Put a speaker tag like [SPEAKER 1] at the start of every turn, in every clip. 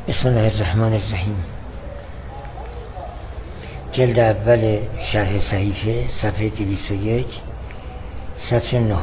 [SPEAKER 1] بسم الله الرحمن الرحیم. جلد اول شرح صحیفه صفحه 201 سطر 9.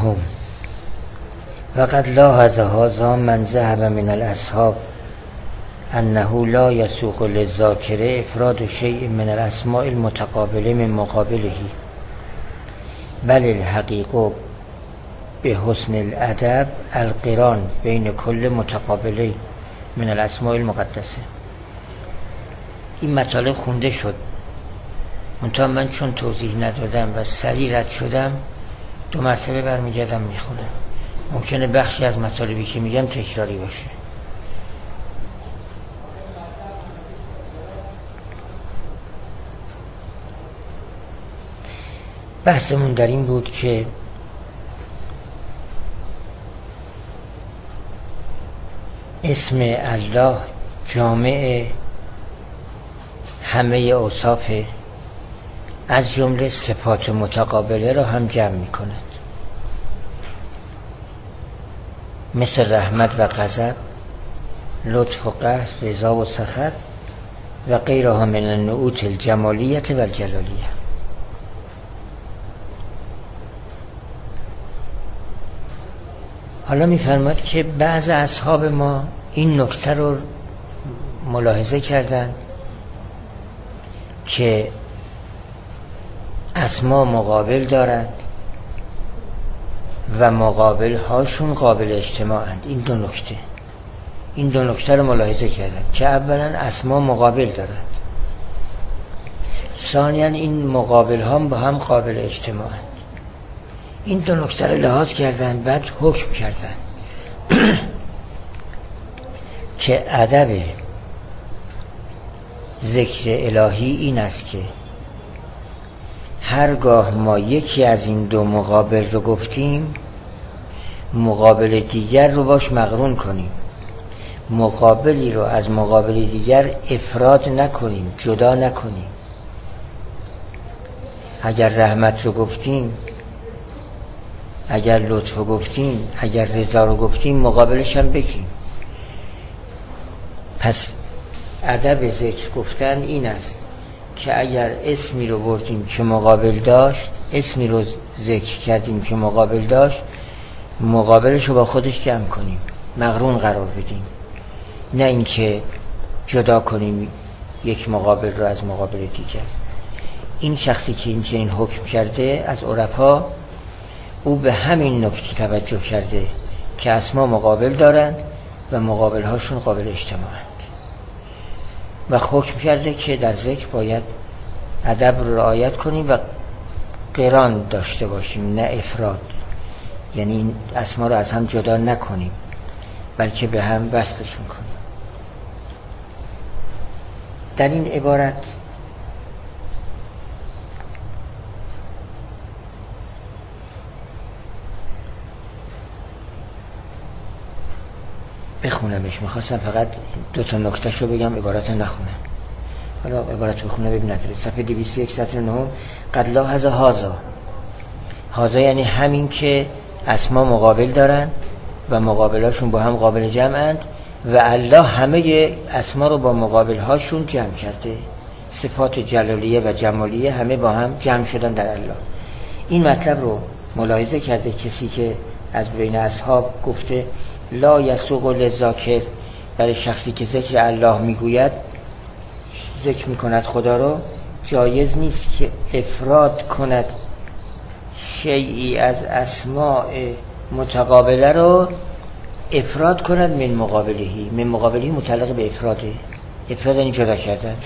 [SPEAKER 1] وقد لاحظ هذا من ذهب من الاصحاب انه لا يسوغ للذاکر افراد شیء من الاسماء المتقابله من مقابله بل الحقیق بحسن الادب القران بین کل متقابله من الاسماء المقدسه. این مطالب خونده شد، منتها من چون توضیح ندادم و سریع رد شدم 2 مرتبه برمیگردم میخونم. ممکنه بخشی از مطالبی که میگم تکراری باشه. بحثمون در این بود که اسم الله جامع همه اوصاف از جمله صفات متقابله را هم جمع می کند، مثل رحمت و غضب، لطف و قهر، رضا و سخط و غیرها من النعوت الجمالیت و الجلالیه. حالا می‌فرماید که بعض اصحاب ما این نکته رو ملاحظه کردند که اسما مقابل دارند و مقابل هاشون قابل اجتماعند. این دو نکته رو ملاحظه کردند که اولا اسما مقابل دارند، ثانیا این مقابل ها با هم قابل اجتماعند. این 2 نکته رو لحاظ کردن، بعد حکم کردن که ادب ذکر الهی این است که هرگاه ما یکی از این 2 مقابل رو گفتیم مقابل دیگر رو باش مقرون کنیم، مقابلی رو از مقابل دیگر افراد نکنیم، جدا نکنیم. اگر رحمت رو گفتیم، اگر لطف رو گفتیم، اگر رضا رو گفتیم، مقابلش هم بگیم. پس ادب ذکر گفتن این است که اگر اسمی رو بردیم که مقابل داشت، اسمی رو ذکر کردیم که مقابل داشت، مقابلش رو با خودش جمع کنیم، مقرون قرار بدیم، نه اینکه جدا کنیم یک مقابل رو از مقابل دیگر. این شخصی که این حکم کرده از عرفا، او به همین نکته توجه کرده که اسما مقابل دارند و مقابل هاشون قابل اجتماعند و حکم کرده که در ذکر باید ادب رو رعایت کنیم و قران داشته باشیم، نه افراد. یعنی این اسما رو از هم جدا نکنیم بلکه به هم وصلشون کنیم. در این عبارت بخونمش، میخواستم فقط 2 نکتهش رو بگم، عبارت نخونم. حالا عبارت بخونه ببین نداره. صفحه 201 سطر 9. قد لاحظ هذا یعنی همین که اسما مقابل دارن و مقابلاشون با هم قابل جمعند و الله همه اسما رو با مقابل هاشون جمع کرده. صفات جلالیه و جمالیه همه با هم جمع شدن در الله. این مطلب رو ملاحظه کرده کسی که از بین اصحاب گفته لا یسوغ للذاکر، برای شخصی که ذکر الله میگوید، ذکر میکند خدا رو، جایز نیست که افراد کند شیئی از اسماء متقابله رو افراد کند من مقابلهی متعلق به افراده. افراد این جدا کردن.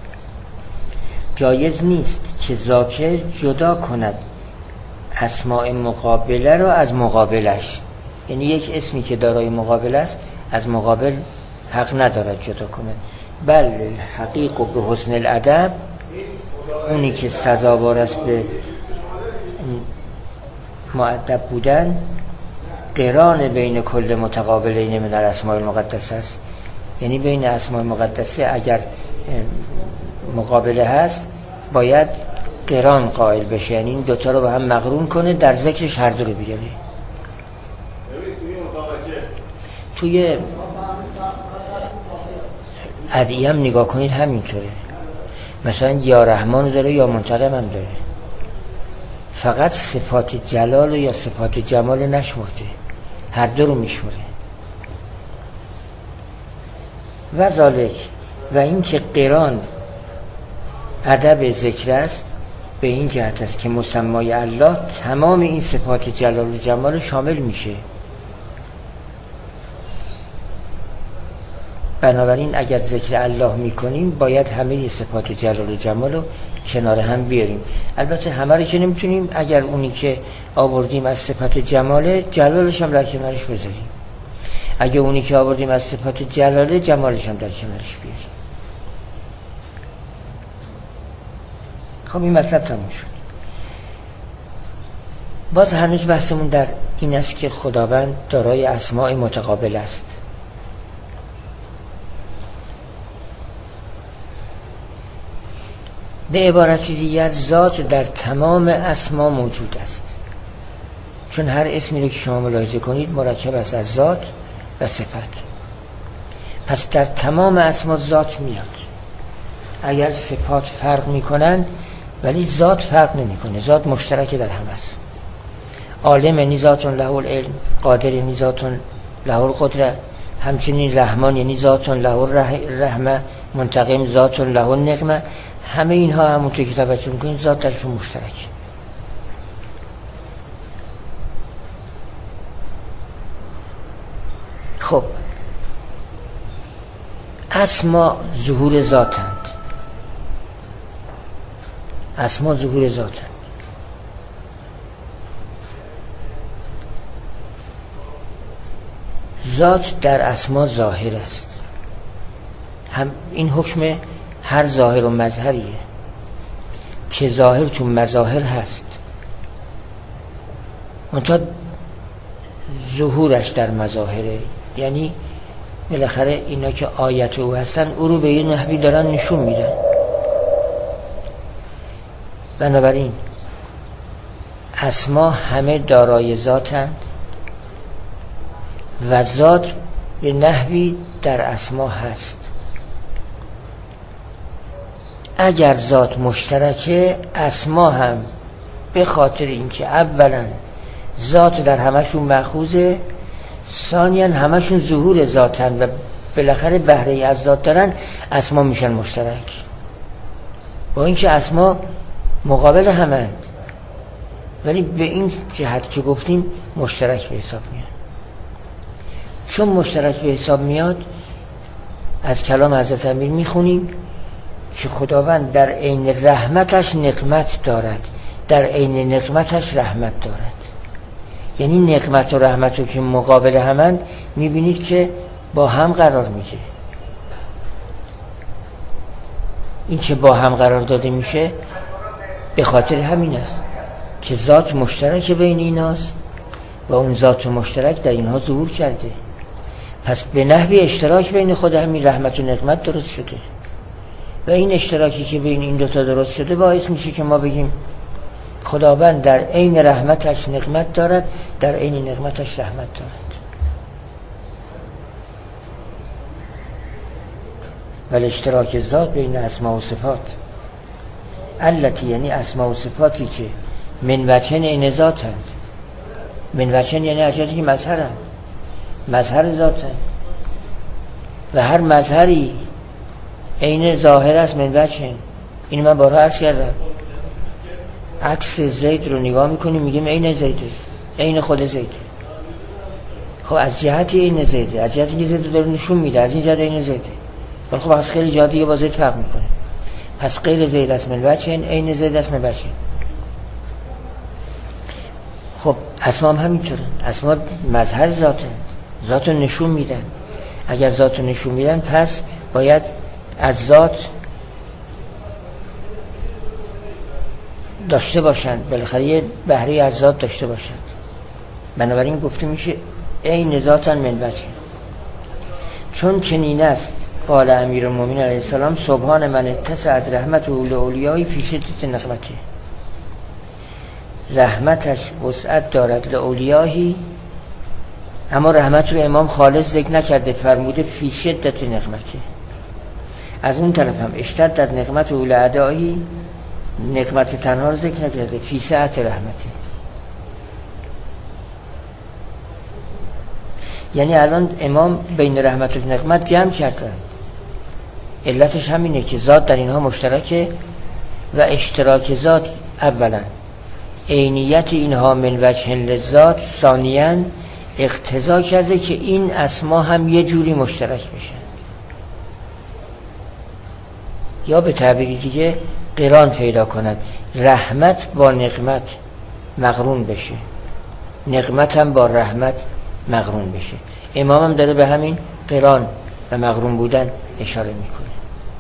[SPEAKER 1] جایز نیست که ذاکر جدا کند اسماء مقابله رو از مقابلش. یعنی یک اسمی که دارای مقابل است از مقابل حق ندارد جدا کنه. بل حقیق به حسن الادب، اونی که سزاوار است به مؤدب بودن، قران بین کل متقابلین من الاسماء المقدسه است. یعنی بین اسماء مقدسه اگر مقابله هست باید قران قائل بشه، یعنی این 2 رو با هم مقرون کنه، در ذکرش هر 2 رو بیاره. توی ادعیه هم نگاه کنید همینطوره. مثلا یا رحمان داره یا منتقم هم داره، فقط صفات جلال یا صفات جمال نشمرده، هر دو رو میشمره. و ذالک، و این که قران ادب ذکر است به این جهت است که مسمای الله تمام این صفات جلال و جمال شامل میشه. بنابراین اگر ذکر الله میکنیم باید همه صفات جلال و جمال رو کنار هم بیاریم. البته همه رو که نمیتونیم، اگر اونی که آوردیم از صفت جماله جلالش هم در کنارش بذاریم، اگر اونی که آوردیم از صفت جلاله جمالش هم در کنارش بیاریم. خب این مطلب تموم شد. باز هنوز بحثمون در این است که خداوند دارای اسماء متقابل است. به عبارت دیگر ذات در تمام اسما موجود است، چون هر اسمی رو که شما ملاحظه کنید مرکب است از ذات و صفت. پس در تمام اسما ذات میاد. اگر صفات فرق میکنن ولی ذات فرق نمیکنه، ذات مشترک در همه است. عالم یعنی ذات له العلم، قادر یعنی ذات له القدره، همچنین رحمان یعنی ذات له الرحمه، منتقم ذات له النقمه. همه اینها همونطور که توجه میکنید ذات درشون مشترک. خب اسما ظهور ذاتند، اسما ظهور ذاتند. ذات در اسما ظاهر است. هم این حکم هر ظاهر و مظهریه که ظاهر تو مظاهر هست، منتها ظهورش در مظاهره. یعنی بالاخره اینا که آیت او هستن او رو به یه نحوی دارن نشون میدن. بنابراین اسما همه دارای ذاتند و ذات به نحوی در اسما هست. اگر ذات مشترکه اسما هم به خاطر اینکه اولا ذات در همشون مأخوذه، ثانیاً همشون ظهور ذاتن و بالاخره بهره از ذات دارن، اسما میشن مشترک، با اینکه اسما مقابل همند ولی به این جهت که گفتیم مشترک به حساب میاد. چون مشترک به حساب میاد از کلام حضرت امیر میخونیم که خداوند در عین رحمتش نقمت دارد، در عین نقمتش رحمت دارد. یعنی نقمت و رحمت رو که مقابل همند میبینید که با هم قرار میشه. این که با هم قرار داده میشه به خاطر همین است که ذات مشترک بین ایناست و اون ذات مشترک در اینها ظهور کرده. پس به نحوی اشتراک بین خود همین رحمت و نقمت درست شده و این اشتراکی که بین این دوتا درست شده باعث میشه که ما بگیم خداوند در عین رحمتش نقمت دارد، در عین نقمتش رحمت دارد. ولی اشتراک ذات بین اسما و صفات التی، یعنی اسما و صفاتی که من وجهن عین ذاتند. من وجهن یعنی اجازی که مظهرند، مظهر ذاتند و هر مظهری عین ظاهر است من وجهن. این من بارها عرض کردم. عکس زید رو نگاه میکنیم میگیم عین زیده، عین خود زیده. خب از جهتی عین زیده، از جهتی که زید رو داره نشون میده، از این جهت عین زیده. ولی خب از خیلی جهات دیگه با زید فرق میکنه. پس غیر زید است من وجهن، عین زید است من وجهن. خب اسما هم همینطوره، اسما مظهر ذاته، ذات رو نشون میدن. اگر ذات رو نشون میدن پس باید از ذات داشته باشند، بالاخره یه بهره از ذات داشته باشند. بنابراین گفته میشه عین ذاتن من وجه. چون چنین است قال امیرالمومنین علیه السلام سبحان من اتسعت رحمته لاولیای فی شدة نقمته. رحمتش وسعت دارد لاولیایی، اما رحمت رو امام خالص ذکر نکرده، فرموده فی شدة نقمته. از اون طرف هم اشتدت نقمت اول اعدایی، نقمت تنها رو ذکر نکرده، فی سعت رحمته. یعنی الان امام بین رحمت و نقمت جمع کردن. علتش همینه که ذات در اینها مشترکه و اشتراک ذات اولا عینیت اینها من وجه للذات، ثانیاً اقتضا کرده که این اسما هم یه جوری مشترک بشن، یا به تعبیری دیگه قران پیدا کند، رحمت با نقمت مقرون بشه، نقمت هم با رحمت مقرون بشه. امام هم داره به همین قران و مقرون بودن اشاره میکنه.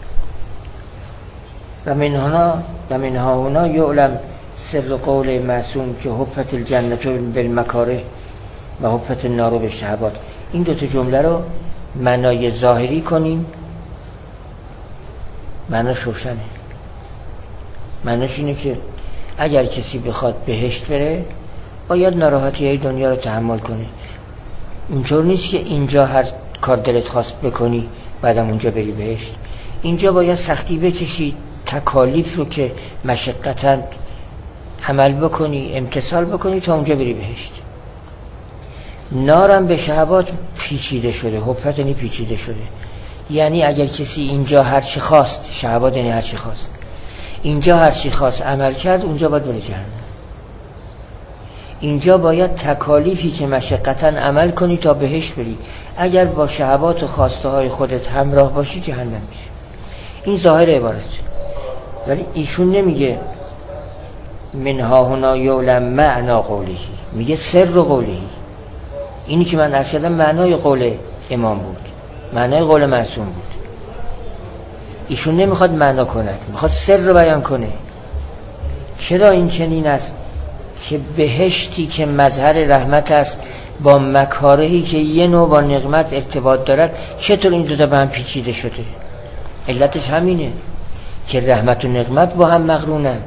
[SPEAKER 1] و منها هنا یعلم سر قول معصوم که حفت الجنة بالمکاره و حفت النار بالشهوات. این دوتا جمله رو معنای ظاهری کنیم، معناش روشنه. معناش اینه که اگر کسی بخواد بهشت بره باید ناراحتی های دنیا رو تحمل کنه. اینطور نیست که اینجا هر کار دلت خواست بکنی بعدم اونجا بری بهشت. اینجا باید سختی بکشی، تکالیف رو که مشقتاً عمل بکنی، امتثال بکنی تا اونجا بری بهشت. نارم به شهوات پیچیده شده، حفت یعنی پیچیده شده. یعنی اگر کسی اینجا هر چی خواست، شهوات یعنی هر چی خواست، اینجا هر چی خواست عمل کرد، اونجا باید بره جهنم. اینجا باید تکالیفی که مشقتاً عمل کنی تا بهشت بری. اگر با شهوات و خواسته های خودت همراه باشی جهنم میشه. این ظاهر عبارت. ولی ایشون نمیگه منها هنا یعلم معنا قوله، میگه سر قوله. اینی که من عرض کردم معنای قول امام بود، معنای قول معصوم بود. ایشون نمیخواد معنا کند، میخواد سر رو بیان کنه. چرا این چنین است که بهشتی که مظهر رحمت است با مکارهی که یه نوع با نقمت ارتباط دارد، چطور این دوتا به هم پیچیده شده؟ علتش همینه که رحمت و نقمت با هم مقرونند.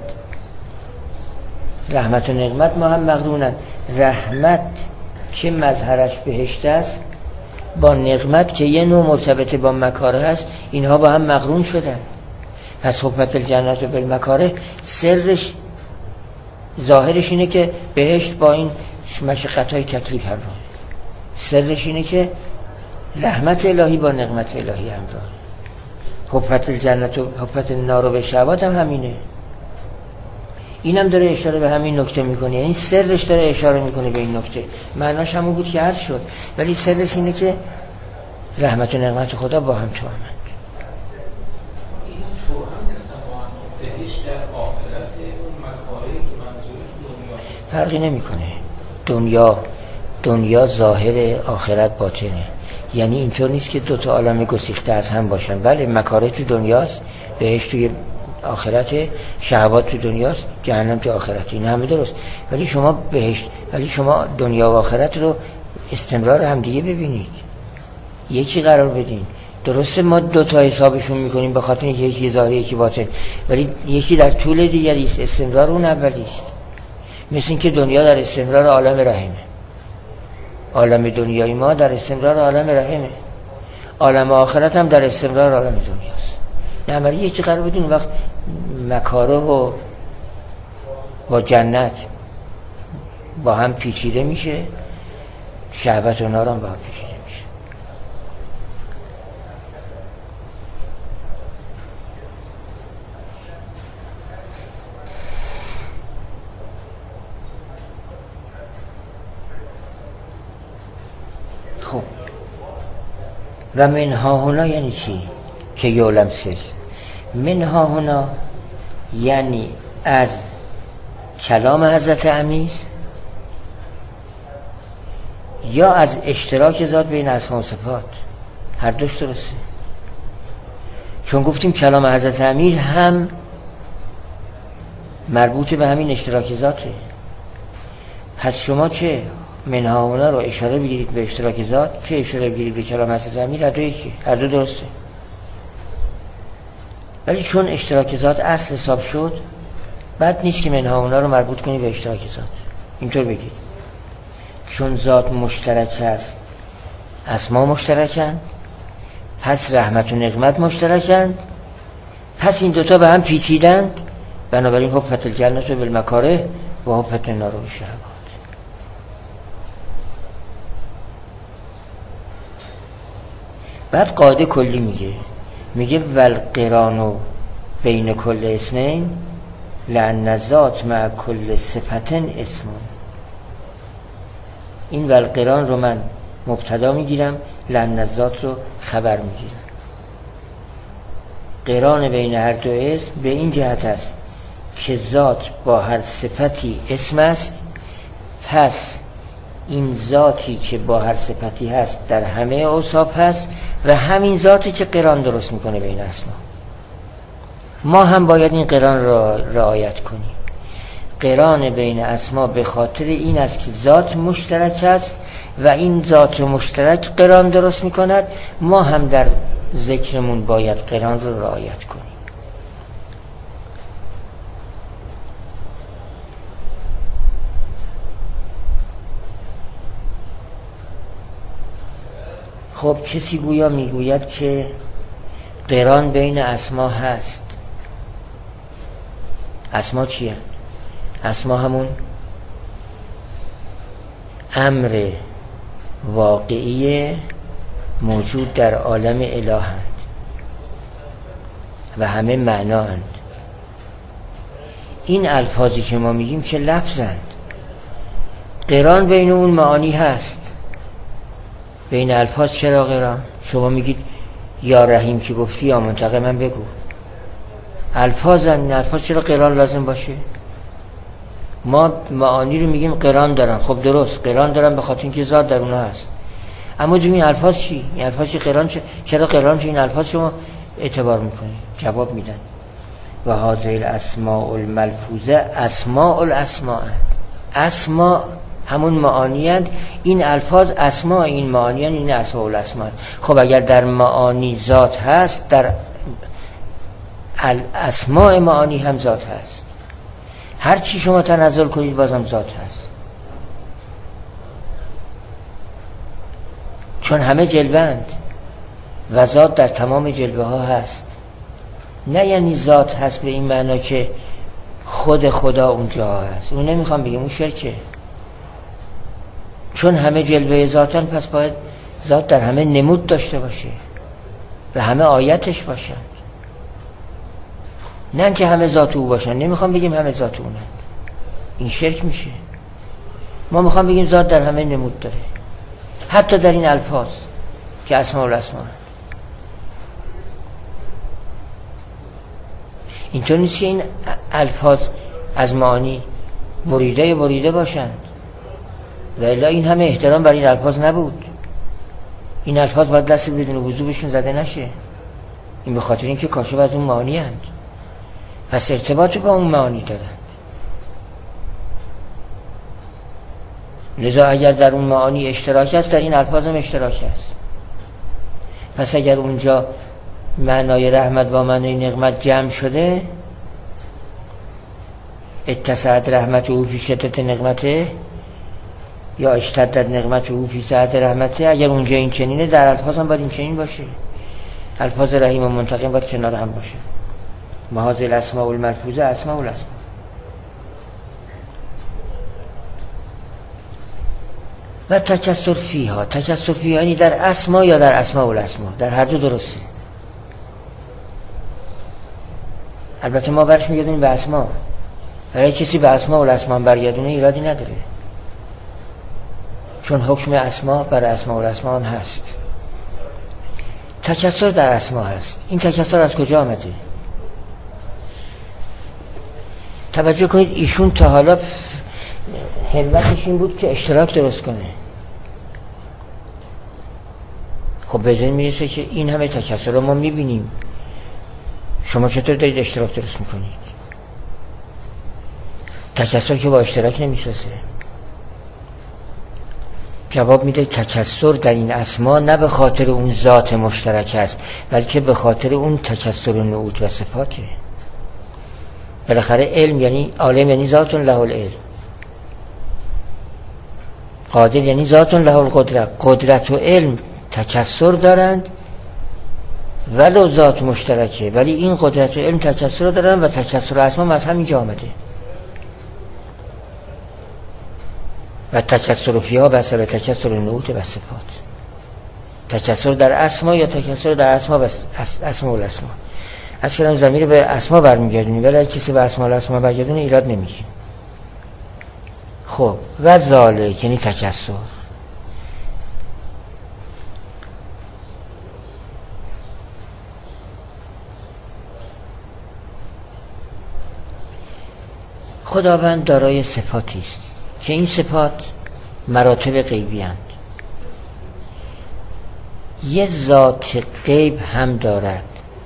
[SPEAKER 1] رحمت و نقمت با هم مقرونند. رحمت که مظهرش بهشت است با نقمت که یه نوع مرتبط با مکاره است، اینها با هم مقرون شدن. پس حفت الجنة بالمکاره سرش، ظاهرش اینه که بهشت با این مشقت‌های تکلیف همراه، سرش اینه که رحمت الهی با نقمت الهی همراه. حفت الجنة و حفت النار بالشهوات هم همینه. اینم داره اشاره به همین نکته میکنه، یعنی سرش داره اشاره میکنه به این نکته. معناش همون بود که عرض شد، ولی سرش اینه که رحمت و نقمت خدا با هم توامند.
[SPEAKER 2] این توام هستن با هم، بهشت در آخرت اون مکاره که منظورش دنیا
[SPEAKER 1] فرقی نمیکنه. دنیا ظاهر، آخرت باطنه. یعنی اینطور نیست که دو تا عالم گسیخته از هم باشن. بله مکاره تو دنیاست، بهشت توی آخرت، شهوات تو دنیاست، جهنم تو آخرت. این همه درست. ولی شما بهشت، ولی شما دنیا و آخرت رو استمرار هم دیگه ببینید، یکی قرار بدین. درسته ما دو تا حسابشون میکنیم به خاطر اینکه یکی ظاهری یکی باطن، ولی یکی در طول دیگری است. استمرار اون اولی است. مثل این که دنیا در استمرار عالم رحمه، عالم دنیای ما در استمرار عالم رحمه، عالم آخرت هم در استمرار عالم دنیاست. نه ولی یکی قرار بدین وقت مکاره و با جنت با هم پیچیده میشه، شهوت و نار هم با هم پیچیده میشه. خب و منها هنا یعنی چی؟ که یعلم سر. منها هنا یعنی از کلام حضرت امیر یا از اشتراک ذات بین اسما و صفات، هر دوش درسته. چون گفتیم کلام حضرت امیر هم مربوط به همین اشتراک ذاته. پس شما چه منها هنا رو اشاره بگیرید به اشتراک ذات، چه اشاره بگیرید به کلام حضرت امیر، هر دو درسته. ولی چون اشتراک ذات اصل حساب شد، بد نیست که منها اونا رو مربوط کنی به اشتراک ذات. اینطور بگید چون ذات مشترک است، اسما مشترکن، پس رحمت و نقمت مشترکند، پس این دوتا به هم پیچیدند، بنابراین حفت الجنت بالمکاره و حفت النار بالشهوات. بعد قاعده کلی میگه والقران بین کل اسمین لأن الذات مع کل صفت اسم. این والقران رو من مبتدا میگیرم، لأن الذات رو خبر میگیرم. قران بین هر دو اسم به این جهت است که ذات با هر صفتی اسم است، پس این ذاتی که با هر صفتی هست در همه اوصاف هست و همین ذاتی که قران درست میکنه بین اسما. ما هم باید این قران را رعایت کنیم. قران بین اسما به خاطر این است که ذات مشترک است و این ذات مشترک قران درست میکند. ما هم در ذکرمون باید قران را رعایت کنیم. خب کسی گویا میگوید که قران بین اسما هست. اسما چیه؟ اسما همون امر واقعی موجود در عالم الهند و همه معنااند. این الفاظی که ما میگیم که لفظند، قران بین اون معانی هست. بین الفاظ چرا قران؟ شما میگید یا رحیم که گفتی یا منتقم من بگو. الفاظن، این الفاظ چرا قران لازم باشه؟ ما معانی رو میگیم قران دارن. خب درست قران دارن به خاطر اینکه ذات در اونها هست. اما این الفاظ چی؟ این الفاظ چی قران چرا قران تو این الفاظ شما اعتبار میکنی؟ جواب میدن و هذه الاسماء الملفوظه اسماء الاسماء. اسماء همون معانی هست. این الفاظ اسماء این معانی هست. این اسماء الاسماء. خب اگر در معانی ذات هست، در اسماء معانی هم ذات هست. هر چی شما تنزل کنید بازم ذات هست، چون همه جلوند و ذات در تمام جلوه ها هست. نه یعنی ذات هست به این معنا که خود خدا اونجا هست. اون نمیخوام بگم، اون شرکه. چون همه جلوه ذاتن، پس باید ذات در همه نمود داشته باشه و همه آیتش باشن. نه که همه ذات او باشن. نمیخوام بگیم همه ذات اونن، این شرک میشه. ما میخوام بگیم ذات در همه نمود داره، حتی در این الفاظ که اسماء الاسماء. اینطور نیست که این الفاظ از معانی بریده باشند، و الا این همه احترام برای این الفاظ نبود. این الفاظ باید دست بدون وضو بهشون زده نشه. این به خاطر اینکه کاشف از اون معانی هست، پس ارتباط با اون معانی دارند. لذا اگر در اون معانی اشتراک است، در این الفاظ هم اشتراک است. پس اگر اونجا معنای رحمت با معنای نقمت جمع شده، اتسعت رحمت او فی شدت نقمته یا اشتدت نقمت او فی سعت رحمته، اگر اونجا این چنینه، در الفاظ هم باید این چنین باشه. الفاظ رحیم و منتقم باید کنار هم باشه. هذه الاسماء الملفوظه اسماء الاسماء. و تکسر فیها، تکسر فیها یعنی در اسما یا در اسماء الاسماء، در هر دو درسته. البته ما برش میگردیم به اسما. برای کسی به اسماء الاسماء برگردونه ایرادی نداره، چون حکم اسما بر اسماء الاسماء هم هست. تکسر در اسما هست. این تکسر از کجا آمده؟ توجه کنید، ایشون تا حالا همتش این بود که اشتراک درست کنه. خب به ذهن میرسه که این همه تکسر رو ما میبینیم، شما چطور دارید اشتراک درست میکنید؟ تکسر که با اشتراک نمیسازه. جواب میده تکسر در این اسما نه به خاطر اون ذات مشترک است، بلکه به خاطر اون تکسر نعوت و صفاته. بالاخره علم یعنی عالم، یعنی ذات له العلم. قادر یعنی ذات له القدرت. قدرت و علم تکسر دارند ولو ذات مشترکه، ولی این قدرت علم تکثر رو دارن و تکثر اسما از همینجا آمده و تکثر فیها بسبب تکثر نعوت و صفات. تکثر در اسما یا تکثر در اسما و اسما و الاسما. از کلام ضمیر به اسما برمیگردونی، ولی کسی به اسما و الاسما برگردونه ایراد نمیگیره. خب و ذالک یعنی تکثر. خداوند دارای صفاتی است که این صفات مراتب غیبی اند. یه ذات غیب هم دارد.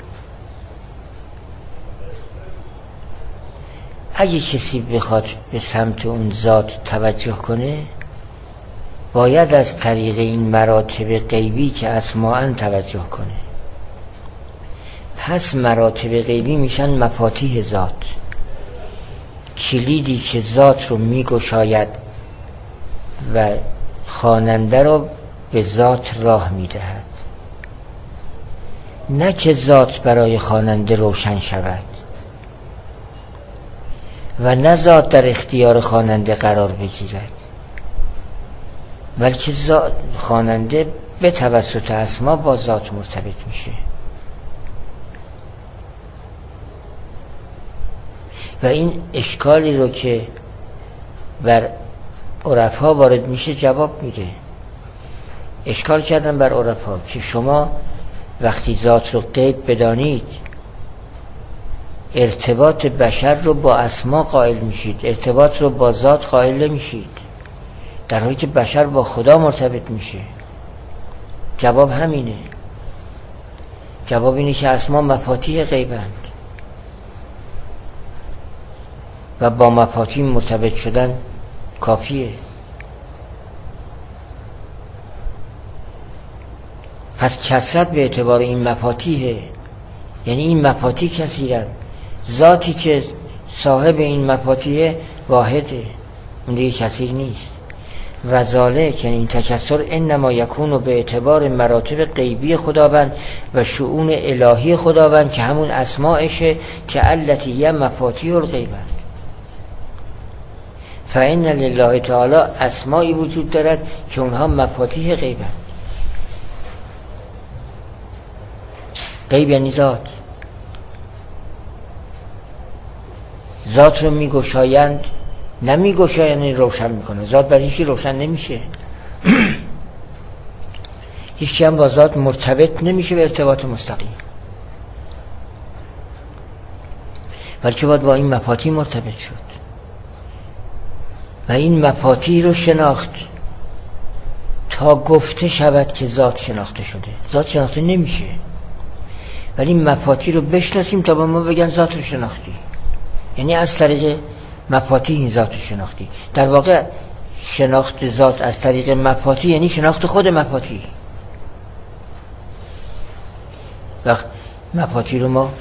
[SPEAKER 1] اگه کسی بخواد به سمت اون ذات توجه کنه باید از طریق این مراتب غیبی که اسماء توجه کنه. پس مراتب غیبی میشن مفاتیح ذات، کلیدی که ذات رو میگشاید و خواننده رو به ذات راه میدهد، نه که ذات برای خواننده روشن شود و نه ذات در اختیار خواننده قرار بگیرد، بلکه خواننده به توسط اسما با ذات مرتبط میشه. و این اشکالی رو که بر عرفا وارد میشه جواب میده. اشکال کردن بر عرفا که شما وقتی ذات رو غیب بدانید ارتباط بشر رو با اسما قائل میشید، ارتباط رو با ذات قائل نمیشید، در حالی که بشر با خدا مرتبط میشه. جواب همینه. جواب اینه که اسما مفاتیح غیبند و با مفاتیح مرتبط شدن کافیه. پس کثرت به اعتبار این مفاتیحه، یعنی این مفاتیح کثیرند. ذاتی که صاحب این مفاتیح واحده، اون دیگه کثیر نیست. و ذالک یعنی این تکثر انما یکون به اعتبار مراتب غیبی خداوند و شؤون الهی خداوند که همون اسماءشه که التی یه مفاتیح الغیبند. فإن لله تعالی اسمائی وجود دارد که اونها مفاتیح غیبند. غیب یعنی ذات. ذات رو میگشایند، نمیگشایند روشن میکنه. ذات برای هیچی روشن نمیشه. هیچی هم با ذات مرتبط نمیشه به ارتباط مستقیم، بلکه باید با این مفاتیح مرتبط شد و این مفاتیح رو شناخت تا گفته شود که ذات شناخته شده. ذات شناخته نمیشه، ولی این مفاتیح رو بشناسیم تا به ما بگن ذات رو شناختی. یعنی از طریق مفاتیح این ذات رو شناختی. در واقع شناخت ذات از طریق مفاتیح یعنی شناخت خود مفاتیح. وقت مفاتیح رو ما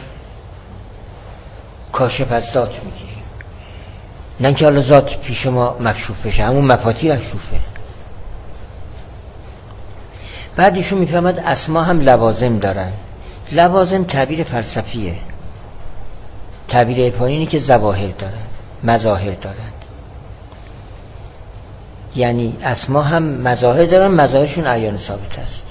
[SPEAKER 1] کاشف از ذات میگیریم، نه که حالا ذات پیش ما مکشوف بشه، همون مفاتیح مکشوفه. بعدشون میفهمد اسما هم لوازم دارن. لوازم تعبیر فلسفیه. تعبیر عرفانی اینه که ظواهر دارن، مظاهر دارن. یعنی اسما هم مظاهر دارن، مظاهرشون اعیان ثابت است.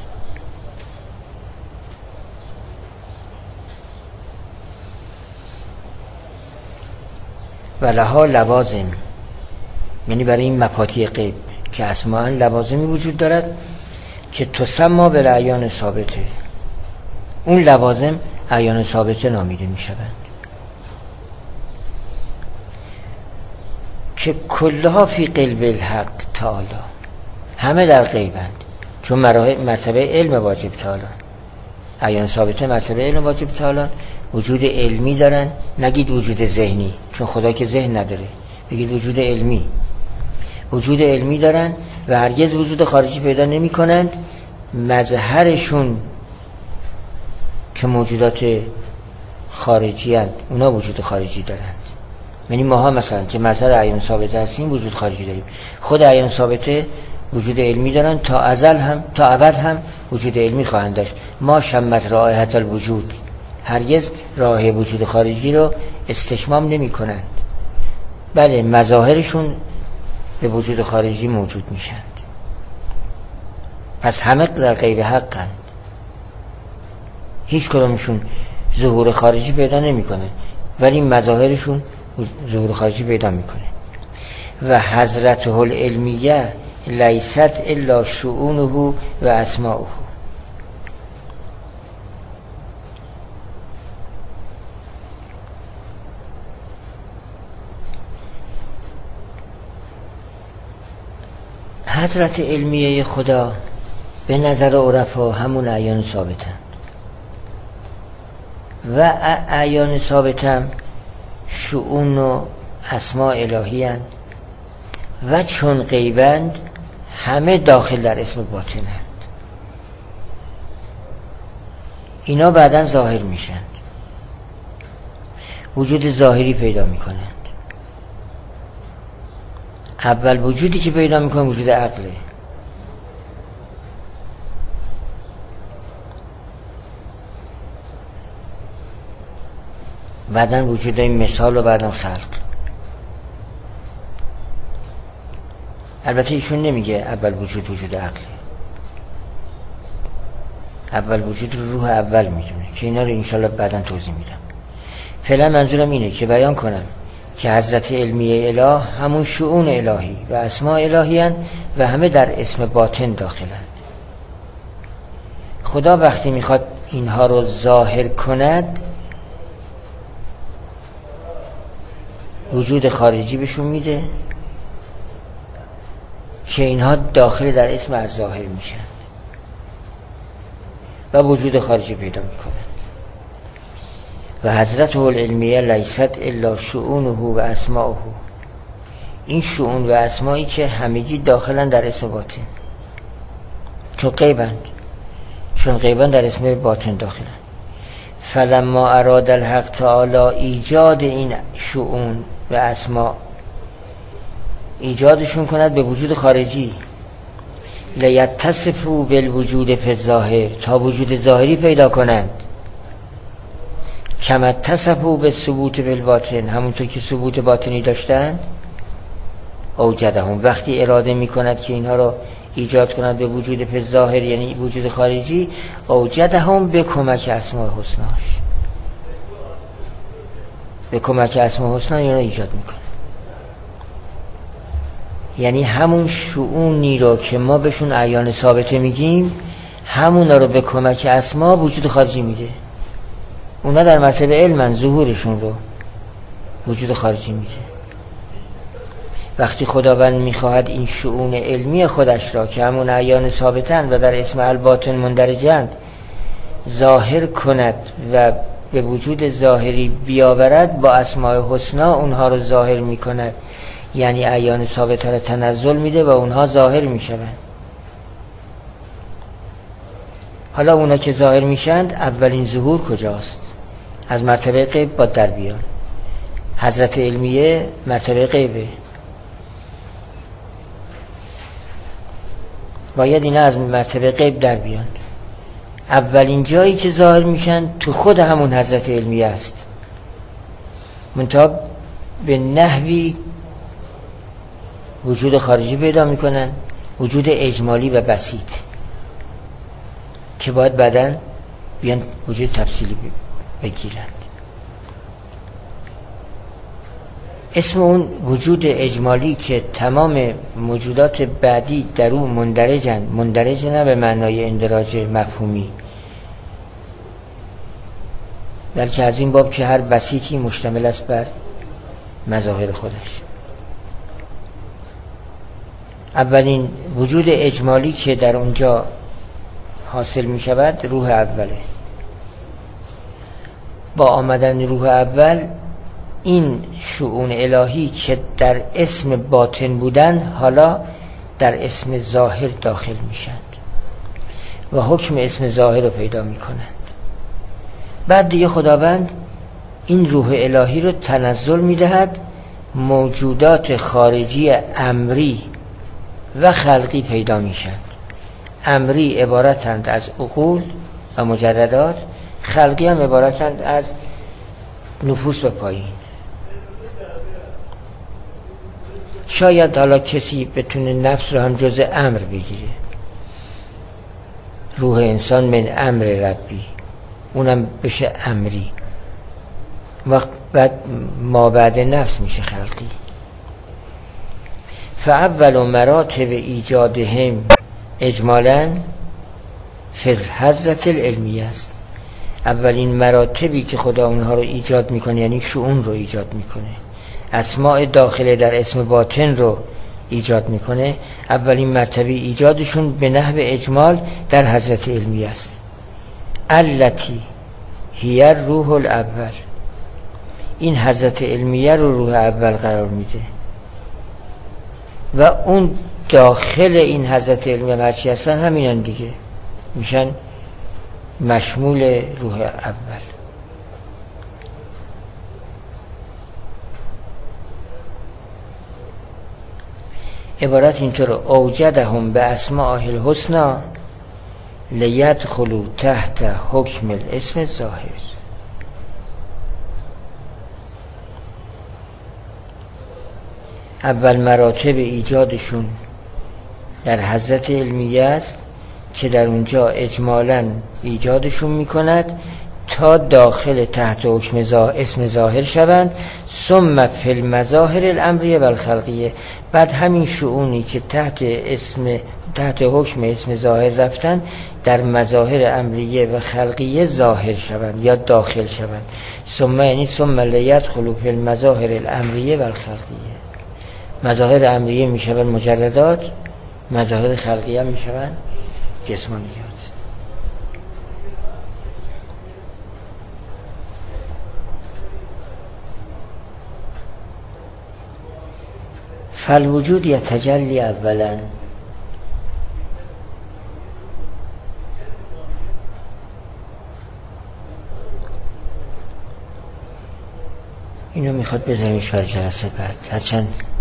[SPEAKER 1] و لها لوازم، یعنی برای این مفاتیح غیب که اسماء لوازمی وجود دارد که تسمى بالاعیان ثابته. اون لوازم اعیان ثابته نامیده می شوند که کلها فی قلب الحق تعالی، همه در غیبند، چون مرتبه علم واجب تعالی. اعیان ثابته مرتبه علم واجب تعالی، وجود علمی دارن. نگید وجود ذهنی، چون خدا که ذهن نداره، بگید وجود علمی. وجود علمی دارن و هرگز وجود خارجی پیدا نمی کنند. مظهرشون که موجودات خارجی هستند، اونا وجود خارجی دارند. یعنی ماها مثلا که مظهر اعیان ثابته هستیم وجود خارجی داریم. خود اعیان ثابته وجود علمی دارن، تا ازل هم تا ابد هم وجود علمی خواهند داشت. ما شمت رائحة الوجود، هرگز رائحه وجود خارجی رو استشمام نمی کنند. بله مظاهرشون به وجود خارجی موجود میشند. پس همه در غیب حقند، هیچ کدومشون ظهور خارجی پیدا نمیکنه، ولی مظاهرشون ظهور خارجی پیدا میکنه. و حضرته العلمیه لیست الا شؤونه و اسماؤه. حضرت علمیه خدا به نظر عرفا همون اعیان ثابتند و اعیان ثابتم شؤون و اسماء الهی هستند و چون غیبند همه داخل در اسم باطنند. اینا بعداً ظاهر میشند، وجود ظاهری پیدا میکنند. اول وجودی که پیدا میکنه وجود عقله، بعداً وجود این مثال و بعداً خلق. البته ایشون نمیگه اول وجود عقله، اول وجود رو روح اول میدونه که اینا رو انشالله بعداً توضیح میدم. فعلا منظورم اینه که بیان کنم که حضرت علمیه اله همون شؤون الهی و اسماء الهی هستند و همه در اسم باطن داخلند. خدا وقتی میخواد اینها رو ظاهر کند وجود خارجی بهشون میده که اینها داخل در اسم از ظاهر میشند و وجود خارجی پیدا میکنند. و حضرت العلمیه لیست الا شؤونه و اسماؤه، این شؤون و اسمایی که همگی داخلن در اسم باطن، چون غیبند در اسم باطن داخلن. فلما اراد الحق تعالی ایجاد این شؤون و اسما، ایجادشون کند به وجود خارجی، لیتصفوا بالوجود فی الظاهر، تا وجود ظاهری پیدا کنند، کما اتصفوا بالثبوت بالباطن، همونطور که ثبوت باطنی داشتند. اوجدهم، وقتی اراده میکند که اینها رو ایجاد کند به وجود فی الظاهر یعنی وجود خارجی، اوجدهم به کمک اسماء حسناش، به کمک اسماء حسنا اینا رو ایجاد میکنه. یعنی همون شؤونی رو که ما بهشون اعیان ثابته میگیم همونا رو به کمک اسما وجود خارجی میده. اونا در مرتبه علمن، ظهورشون رو وجود خارجی میده. وقتی خداوند میخواهد این شؤون علمی خودش را که همون اعیان ثابتن و در اسم الباطن مندرجند ظاهر کند و به وجود ظاهری بیاورد، با اسماء حسنا اونها رو ظاهر میکند، یعنی اعیان ثابته را تنزل میده و اونها ظاهر میشوند. حالا اونا که ظاهر میشند اولین ظهور کجاست؟ از مرتبه غیب با در بیان. حضرت علمیه مرتبه غیبه، باید اینا از مرتبه غیب در بیان. اولین جایی که ظاهر میشن تو خود همون حضرت علمیه است، منتها به نحوی وجود خارجی پیدا میکنن، وجود اجمالی و بسیط که باید بعداً بیان وجود تفصیلی بگیرند. اسم اون وجود اجمالی که تمام موجودات بعدی در اون مندرج نه به معنای اندراج مفهومی، بلکه از این باب که هر بسیطی مشتمل است بر مظاهر خودش. اولین وجود اجمالی که در اونجا حاصل می شود روح اوله. با آمدن روح اول این شؤون الهی که در اسم باطن بودن حالا در اسم ظاهر داخل میشند و حکم اسم ظاهر رو پیدا میکنند. بعد دیگه خداوند این روح الهی رو تنزل میدهد موجودات خارجی امری و خلقی پیدا میشن. امری عبارتند از عقول و مجردات، خلقی هم عبارتند از نفوس به پایین. شاید حالا کسی بتونه نفس رو هم جز امر بگیره، روح انسان من امر ربی، اونم بشه امری، وقت بعد ما بعد نفس میشه خلقی. فاول مراتب ایجادهم اجمالاً فی الحضرة العلمیه است. اولین مراتبی که خدا اونها رو ایجاد میکنه، یعنی شؤون رو ایجاد میکنه، اسماء داخله در اسم باطن رو ایجاد میکنه، اولین مرتبه ایجادشون به نحو اجمال در حضرت علمیه است. التی هی روح الاول، این حضرت علمیه رو روح اول قرار میده و اون داخل این حضرت علمیه هرچی هستن همینن دیگه، میشن مشمول روح اول. عبارت اینطور: اوجدهم به اسماء الحسنا لیدخلوا تحت حکم الاسم الظاهر. اول مراتب ایجادشون در حضرت علمیه است که در اونجا اجمالاً ایجادشون میکند تا داخل تحت حکم اسم ظاهر شوند. ثم فی المظاهر الامریه و الخلقیه، بعد همین شؤونی که تحت حکم اسم ظاهر رفتن در مظاهر امریه و خلقیه ظاهر شوند یا داخل شوند. ثم یعنی ثم لیدخلوا فی المظاهر الامریه و الخلقیه. مظاهر امریه میشوند مجردات، مظاهر خلقیه میشوند جسمانیات. فالوجود یتجلی اولا، اینو میخواد بذاریمش برای جلسه بعد، هرچند